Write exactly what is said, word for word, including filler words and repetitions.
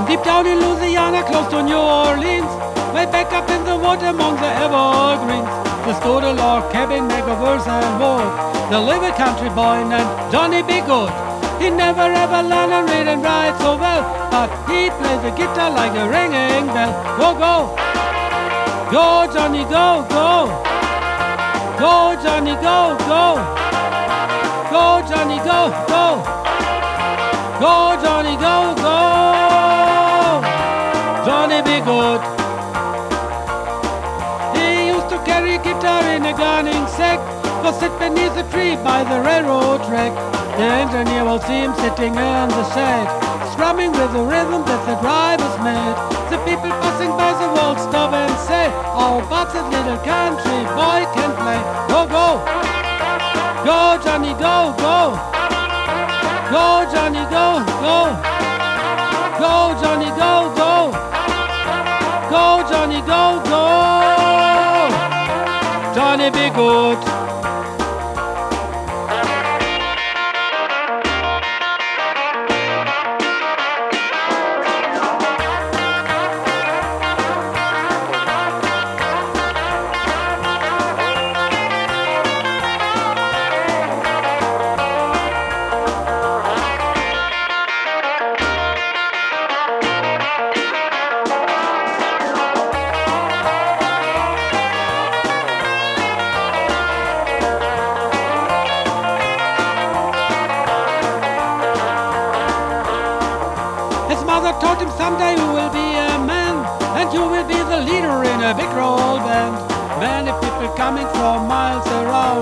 Deep down in Louisiana, close to New Orleans, way back up in the wood among the evergreens, there stood a log cabin made of earth and wood. There lived a country boy named Johnny B. Good. He never ever learned to read and write so well, but he played the guitar like a ringing bell. Go, go! Go, Johnny, go, go! Go, Johnny, go, go! Go, Johnny, go, go! Go, Johnny, go, go! Johnny B. Good. He used to carry a guitar in a gunning sack, go sit beneath a tree by the railroad track. The engineer will see him sitting in the shade, strumming with the rhythm that the drivers made. The people passing by the wall stop and say, "Oh, but that little country boy can play." Go, go! Go, Johnny, go, go! Go, Johnny, go, go! Go, Johnny, go, go! Go, Johnny, go, go! Johnny B. Good. His mother told him someday you will be a man, and you will be the leader in a big roll band. Many people coming from miles around